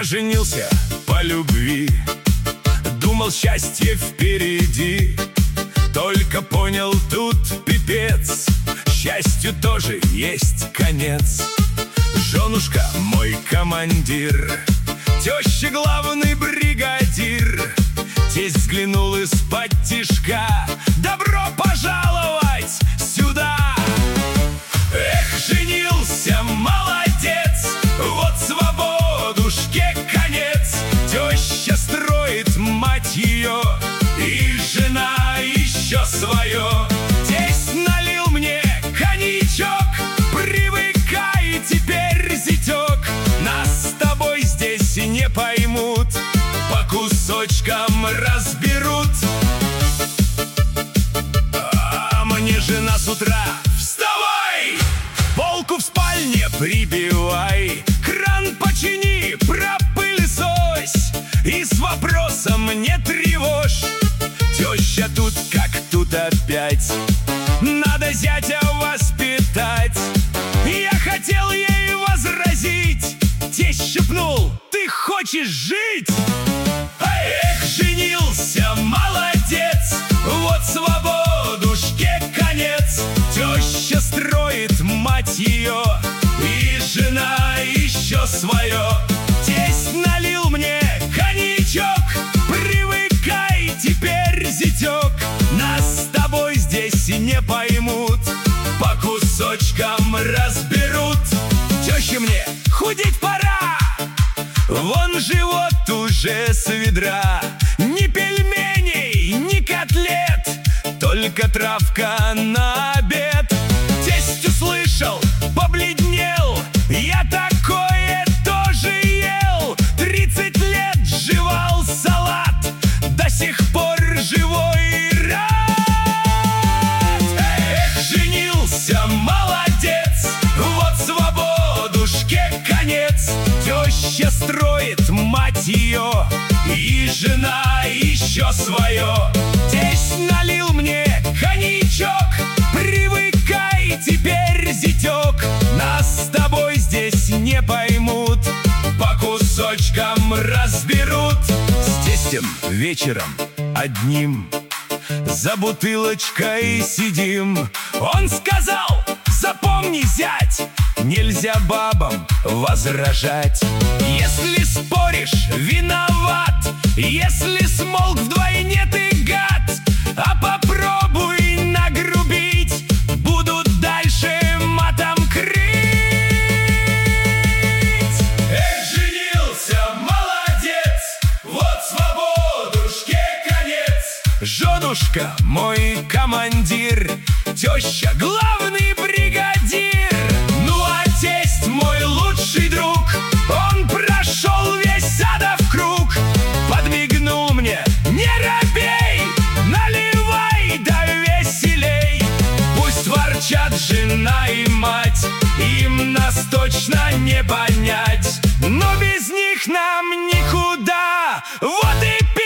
Я женился по любви, думал, счастье впереди. Только понял, тут пипец, счастью тоже есть конец. Женушка мой командир, теща главный бригадир. Тесть взглянул из-под тишка: добро пожаловать сюда! Эх, женился, молодец, вот свободушке конец. Теща строит, мать ее, и жена еще свое. Тесть налил мне коньячок: привыкай теперь, зятек. Нас с тобой здесь не поймут, по кусочкам разберут. А мне жена с утра: вставай, полку в спальне прибивай, кран почини, пропылесось и с вопросом не тревожь. Теща тут как тут опять: надо зятя воспитать. Я хотел ей возразить, тесть шепнул: ты хочешь жить? Эх, женился, молодец, вот свободушке конец. Теща строит, мать ее, и жена еще свое. Тесть налил мне коньячок: привыкай теперь, зятек. Нас с тобой здесь не поймут, по кусочкам разберут. Теща мне: худеть пора, вон живот уже с ведра. Ни пельменей, ни котлет, только травка на обед. Тесть услышал, побледнел: я такое тоже ел. 30 лет жевал салат, до сих пор живой и рад. Эх, женился, молодец, вот свободушке конец. Теща строит, мать ее, и жена еще свое. Тесть налил мне коньячок: привыкай теперь, зятек. Нас с тобой здесь не поймут, по кусочкам разберут. С тестем вечером одним за бутылочкой сидим. Он сказал: запомни, зять, нельзя бабам возражать. Если споришь, виноват, если смолк, вдвойне ты гад. А попробуй нагрубить, будут дальше матом крыть. Эх, женился, молодец, вот свободушке конец. Женушка мой командир, теща главный бригадир. Ну а тесть мой лучший друг, он прошел весь ада в круг. Подмигнул мне: не робей, наливай да веселей. Пусть ворчат жена и мать, им нас точно не понять, но без них нам никуда. Вот и